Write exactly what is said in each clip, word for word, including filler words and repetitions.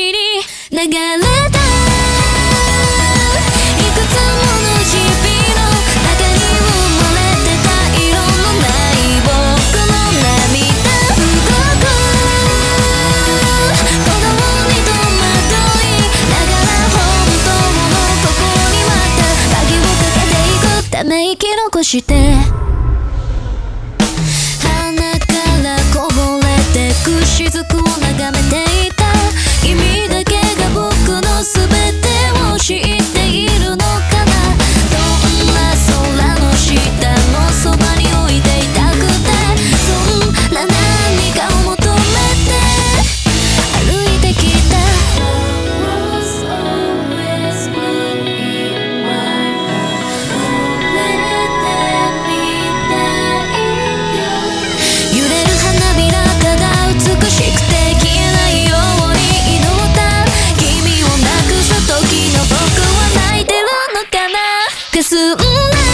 に流れたいくつもの日々の中に埋もれてた色のない僕の涙動く鼓動に戸惑いながら本当の心にまた鍵をかけていくため息残して鼻からこぼれてく雫を眺めていた君だけが僕の全てを知っているのかなどんな空の下のそばに置いていたくてそんな何かを求めて歩いてきた揺れる花びらただ美しくて消えないように祈った君をなくす時の僕は泣いてるのかなかすんだ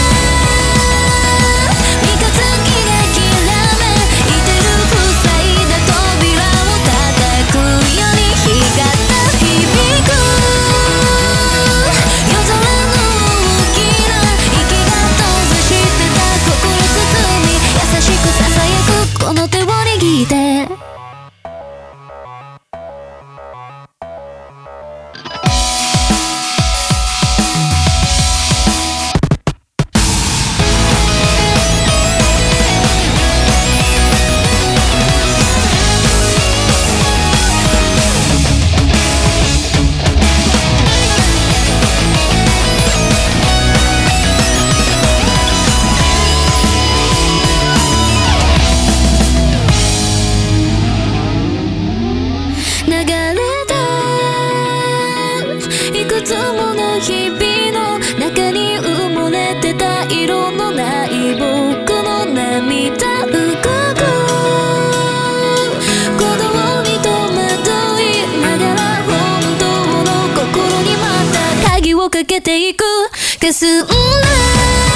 三日月がきらめいてる塞いだ扉を叩くように光った響く夜空の大きな息が閉ざしてた心包み優しくささやくこの手を握って流れたいくつもの日々の中に埋もれてた色のない僕の涙動く鼓動に戸惑いながら本当の心にまた鍵をかけていくかすんだ